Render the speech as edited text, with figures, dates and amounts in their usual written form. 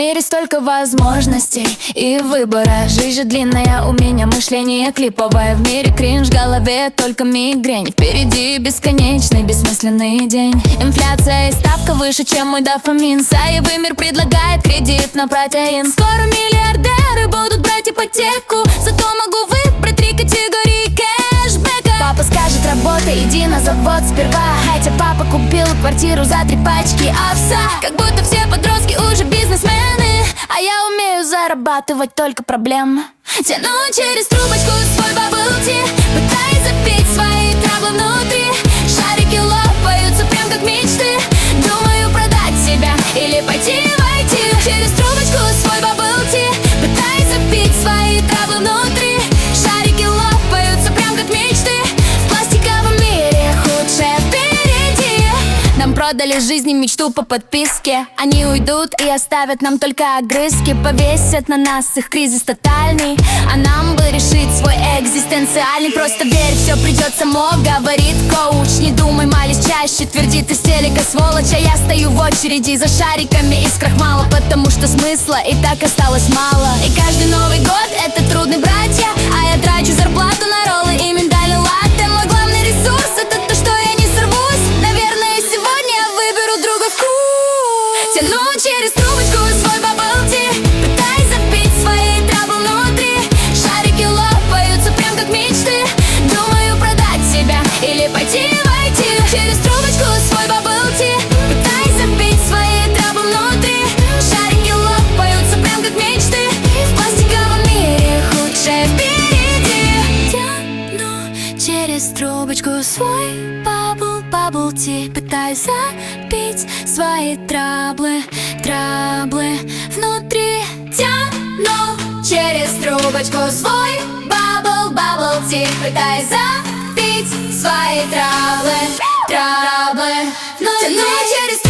мире столько возможностей и выбора. Жизнь же длинная, у меня мышление клиповое. В мире кринж, в голове только мигрень. Впереди бесконечный, бессмысленный день. Инфляция и ставка выше, чем мой дофамин. Саевый мир предлагает кредит на протеин. Скоро миллиардеры будут брать ипотеку, зато могу выбрать 3 категории кэшбэка. Папа скажет: работай, иди на завод сперва. Хотя папа купил квартиру за 3 пачки овса. Как будто все подростки уже бизнесмены, а я умею зарабатывать только проблем. Тяну через трубочку свой бабл-ти, пытаюсь запить свои траблы внутри. Шарики лопаются прям как мечты. Думаю продать себя или пойти войти. Через трубочку свой бабл-ти, пытаюсь запить свои траблы внутри. Шарики лопаются прям как мечты. В пластиковом мире худшее впереди. Нам продали жизнь и мечту по подписке. Они уйдут и оставят нам только огрызки. Повесят на нас их кризис тотальный, а нам бы решить свой экзистенциальный. Просто верь, все придет само, говорит коуч. Не думай, молись чаще, твердит из телека сволочь. А я стою в очереди за шариками из крахмала, потому что смысла и так осталось мало. И каждый Новый год это трудный, братья, а я трачу зарплату на роллы и миндальный латте. Мой главный ресурс — это то, что я не сорвусь. Наверное, сегодня я выберу другой вкус. Тяну через трубочку свой бабл-ти, пытаюсь запить свои траблы внутри. Шарики лопаются прям как мечты. Думаю продать себя или пойти войти. Через трубочку свой бабл-ти, пытаюсь запить свои траблы внутри. Шарики лопаются прям как мечты. В пластиковом мире худшее впереди. Тяну через трубочку свой бабл-ти, пытаюсь запить свои траблы внутри. Тяну через трубочку свой бабл-ти, пытаюсь запить свои траблы внутри. Тяну через